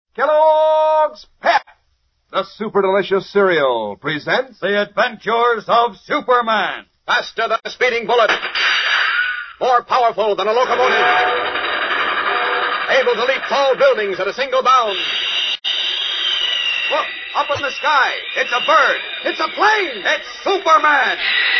Kellogg's Pep, the super delicious cereal, presents The Adventures of Superman. Faster than a speeding bullet. More powerful than a locomotive. Able to leap tall buildings at a single bound. Look, up in the sky. It's a bird. It's a plane. It's Superman.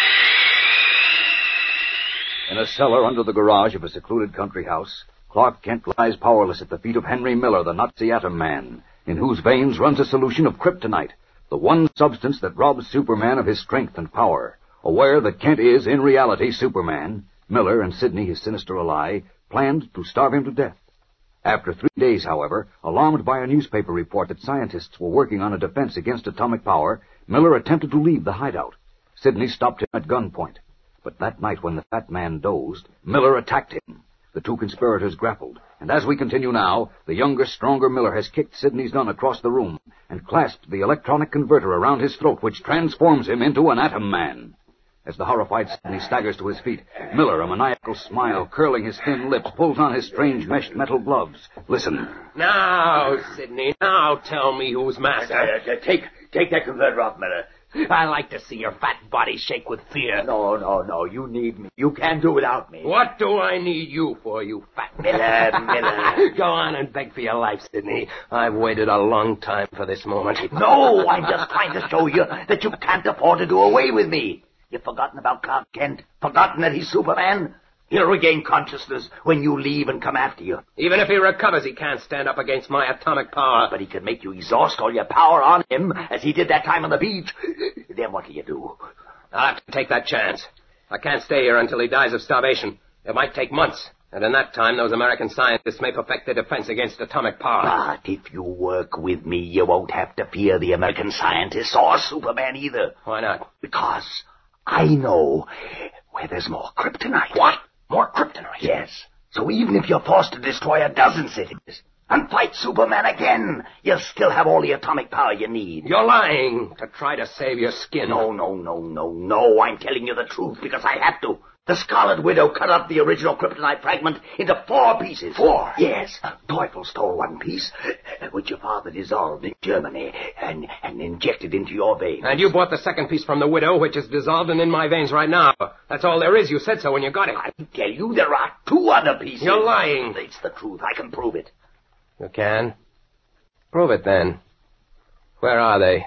In a cellar under the garage of a secluded country house, Clark Kent lies powerless at the feet of Henry Miller, the Nazi atom man, in whose veins runs a solution of kryptonite, the one substance that robs Superman of his strength and power. Aware that Kent is, in reality, Superman, Miller and Sidney, his sinister ally, planned to starve him to death. After 3 days, however, alarmed by a newspaper report that scientists were working on a defense against atomic power, Miller attempted to leave the hideout. Sidney stopped him at gunpoint. But that night when the fat man dozed, Miller attacked him. The two conspirators grappled, and as we continue now, the younger, stronger Miller has kicked Sidney's gun across the room and clasped the electronic converter around his throat, which transforms him into an atom man. As the horrified Sidney staggers to his feet, Miller, a maniacal smile curling his thin lips, pulls on his strange meshed metal gloves. Listen. Now, Sidney, now tell me who's master. Take that converter off, Miller. I like to see your fat body shake with fear. No. You need me. You can't do without me. What do I need you for, you fat... Miller. Go on and beg for your life, Sidney. I've waited a long time for this moment. No, I'm just trying to show you that you can't afford to do away with me. You've forgotten about Clark Kent? Forgotten that he's Superman? He'll regain consciousness when you leave and come after you. Even if he recovers, he can't stand up against my atomic power. But he can make you exhaust all your power on him, as he did that time on the beach. Then what do? I'll have to take that chance. I can't stay here until he dies of starvation. It might take months. And in that time, those American scientists may perfect their defense against atomic power. But if you work with me, you won't have to fear the American scientists or Superman either. Why not? Because I know where there's more kryptonite. What? More kryptonite? Yes. So even if you're forced to destroy a dozen cities and fight Superman again, you'll still have all the atomic power you need. You're lying to try to save your skin. No. I'm telling you the truth because I have to. The Scarlet Widow cut up the original kryptonite fragment into 4 pieces. 4? Yes. Teufel stole 1 piece, which your father dissolved in Germany and injected into your veins. And you bought the second piece from the Widow, which is dissolved and in my veins right now. That's all there is. You said so when you got it. I tell you, there are 2 other pieces. You're lying. It's the truth. I can prove it. You can? Prove it, then. Where are they?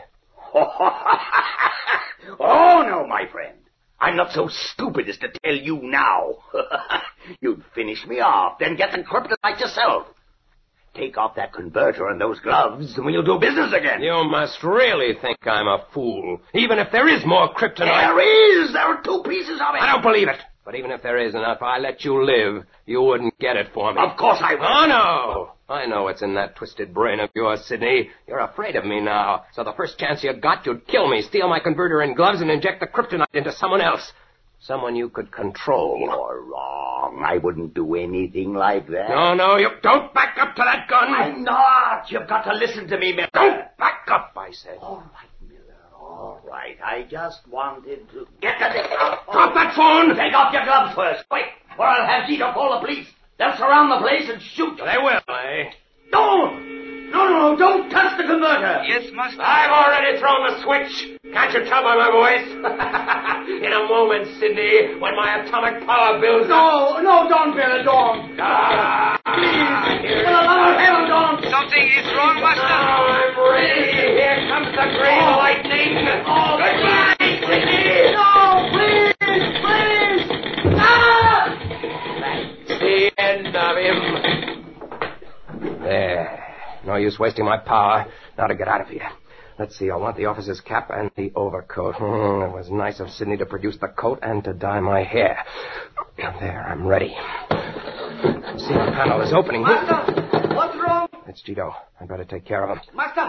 Oh, no, my friend. I'm not so stupid as to tell you now. You'd finish me off, then get the kryptonite yourself. Take off that converter and those gloves, and we'll do business again. You must really think I'm a fool. Even if there is more kryptonite... There is! There are 2 pieces of it! I don't believe it. But even if there is enough, I let you live, you wouldn't get it for me. Of course I will. Oh, no! I know what's in that twisted brain of yours, Sidney. You're afraid of me now. So the first chance you got, you'd kill me, steal my converter and gloves, and inject the kryptonite into someone else. Someone you could control. You're wrong. I wouldn't do anything like that. No, you don't back up to that gun. I'm not. You've got to listen to me, Miller. Don't back up, I said. All right, Miller. All right. I just wanted to get the thing out. Drop that phone! Take off your gloves first, quick, or I'll have Zito call the police. They'll surround the place and shoot you. They will, eh? No, don't touch the converter. Yes, Master. I've already thrown the switch. Can't you tell by my voice? In a moment, Sidney, when my atomic power builds up... No, don't, Miller, don't. Please. For the love of heaven, don't. Something is wrong, Master. Now I'm ready. Here comes the green lightning. Oh, goodbye, Sidney. No, please. Ah! That's the end of him. There. No use wasting my power. Now to get out of here. Let's see, I want the officer's cap and the overcoat. It was nice of Sidney to produce the coat and to dye my hair. There, I'm ready. The ceiling panel is opening. Master, what's wrong? It's Cheeto. I'd better take care of him. Master,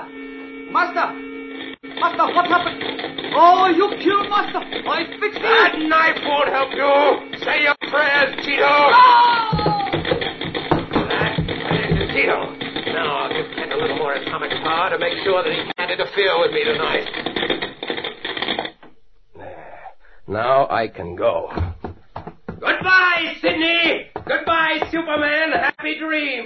what happened? Oh, you killed Master. I fixed it. That knife won't help you. Say your prayers, Cheeto. Oh! That finishes Cheeto. Now I'll give Kent a little more atomic power to make sure that he can't interfere with me tonight. There. Now I can go. Goodbye, Sidney! Goodbye, Superman! Happy dreams!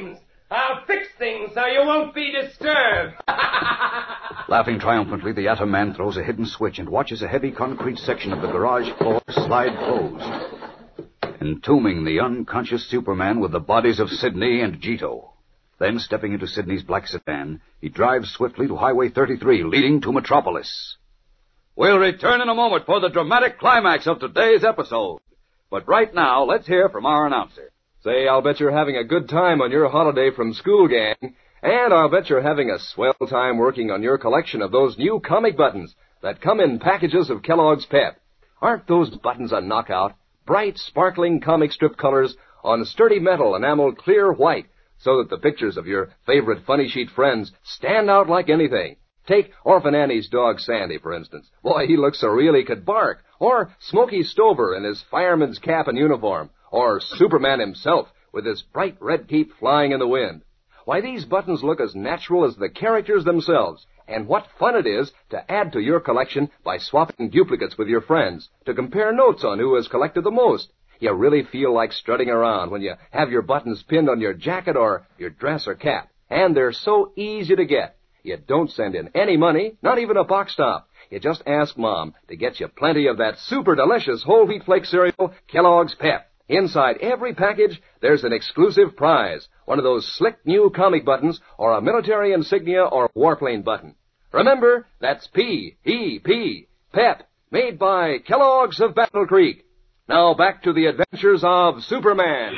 I'll fix things so you won't be disturbed. Laughing triumphantly, the Atom Man throws a hidden switch and watches a heavy concrete section of the garage floor slide closed, entombing the unconscious Superman with the bodies of Sidney and Jito. Then, stepping into Sidney's black sedan, he drives swiftly to Highway 33, leading to Metropolis. We'll return in a moment for the dramatic climax of today's episode. But right now, let's hear from our announcer. Say, I'll bet you're having a good time on your holiday from school, gang. And I'll bet you're having a swell time working on your collection of those new comic buttons that come in packages of Kellogg's Pep. Aren't those buttons a knockout? Bright, sparkling comic strip colors on sturdy metal enameled clear white, so that the pictures of your favorite funny sheet friends stand out like anything. Take Orphan Annie's dog Sandy, for instance. Boy, he looks so real he could bark. Or Smokey Stover in his fireman's cap and uniform. Or Superman himself with his bright red cape flying in the wind. Why, these buttons look as natural as the characters themselves. And what fun it is to add to your collection by swapping duplicates with your friends, to compare notes on who has collected the most. You really feel like strutting around when you have your buttons pinned on your jacket or your dress or cap. And they're so easy to get. You don't send in any money, not even a box top. You just ask Mom to get you plenty of that super delicious whole wheat flake cereal, Kellogg's Pep. Inside every package, there's an exclusive prize, one of those slick new comic buttons or a military insignia or warplane button. Remember, that's P-E-P, Pep, made by Kellogg's of Battle Creek. Now back to the adventures of Superman.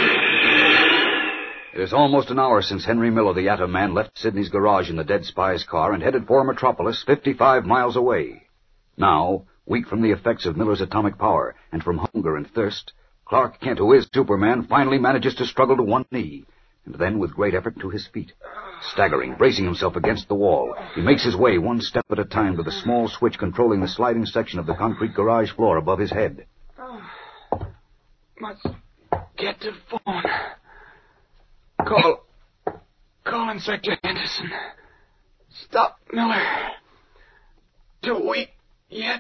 It is almost an hour since Henry Miller, the Atom Man, left Sidney's garage in the dead spy's car and headed for Metropolis, 55 miles away. Now, weak from the effects of Miller's atomic power and from hunger and thirst, Clark Kent, who is Superman, finally manages to struggle to one knee, and then, with great effort, to his feet. Staggering, bracing himself against the wall, he makes his way one step at a time to the small switch controlling the sliding section of the concrete garage floor above his head. Must get to phone. Call Inspector Henderson. Stop Miller. Too weak yet.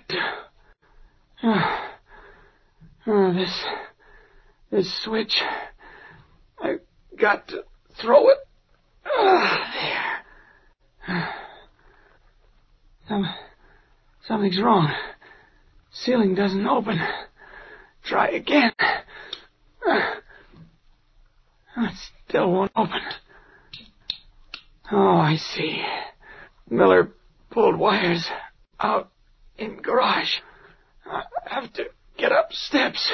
This switch. I've got to throw it. There. Something's wrong. Ceiling doesn't open. Try again. It still won't open. Oh, I see. Miller pulled wires out in garage. I have to get up steps.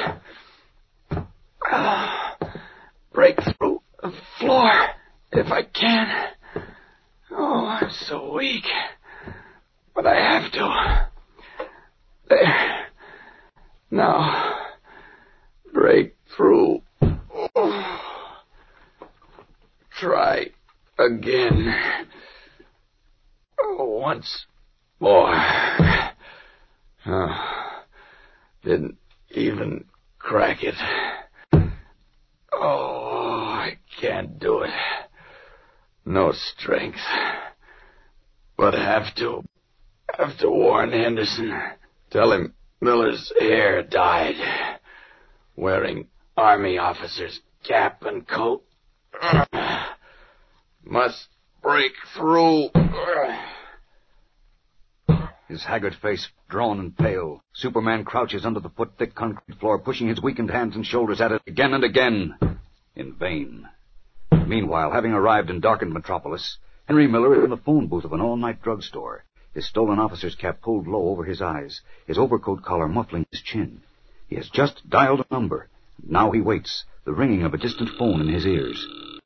Break through the floor if I can. Oh, I'm so weak. But I have to. There. Now. Break through. Oh. Try again. Oh, once more. Didn't even crack it. Oh, I can't do it. No strength. But have to warn Henderson. Tell him Miller's hair dyed. Wearing army officer's cap and coat. Must break through. His haggard face drawn and pale, Superman crouches under the foot-thick concrete floor, pushing his weakened hands and shoulders at it again and again. In vain. Meanwhile, having arrived in darkened Metropolis, Henry Miller is in the phone booth of an all-night drugstore, his stolen officer's cap pulled low over his eyes, his overcoat collar muffling his chin. He has just dialed a number. Now he waits, the ringing of a distant phone in his ears.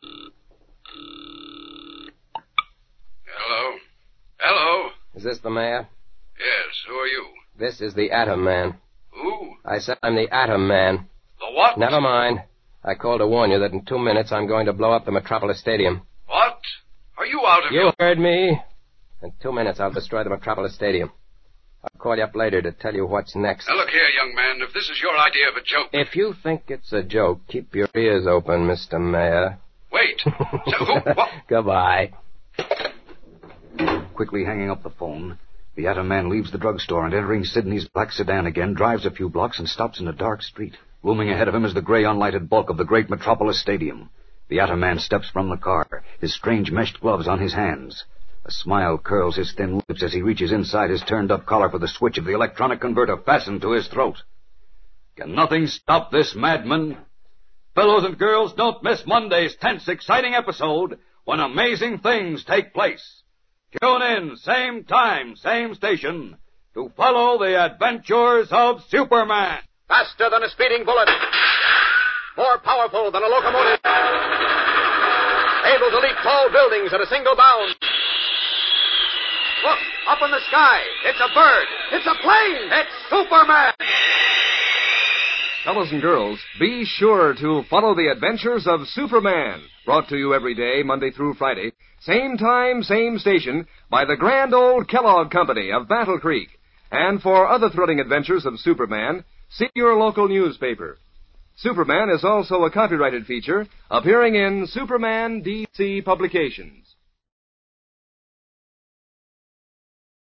Hello? Hello? Is this the mayor? Yes, who are you? This is the Atom Man. Who? I said I'm the Atom Man. The what? Never mind. I called to warn you that in 2 minutes I'm going to blow up the Metropolis Stadium. What? Are you out of You your... heard me. In 2 minutes I'll destroy the Metropolis Stadium. I'll call you up later to tell you what's next. Now look here, young man, if this is your idea of a joke... If you think it's a joke, keep your ears open, Mr. Mayor. Wait. So who... What? Goodbye. Quickly hanging up the phone, the Atom Man leaves the drugstore and, entering Sidney's black sedan again, drives a few blocks and stops in a dark street. Looming ahead of him is the gray, unlighted bulk of the great Metropolis Stadium. The Atom Man steps from the car, his strange meshed gloves on his hands. A smile curls his thin lips as he reaches inside his turned-up collar for the switch of the electronic converter fastened to his throat. Can nothing stop this madman? Fellows and girls, don't miss Monday's tense, exciting episode when amazing things take place. Tune in, same time, same station, to follow the adventures of Superman. Faster than a speeding bullet. More powerful than a locomotive. Able to leap tall buildings at a single bound. Look, up in the sky. It's a bird. It's a plane. It's Superman. Fellows and girls, be sure to follow the adventures of Superman. Brought to you every day, Monday through Friday. Same time, same station, by the grand old Kellogg Company of Battle Creek. And for other thrilling adventures of Superman, see your local newspaper. Superman is also a copyrighted feature appearing in Superman DC Publications.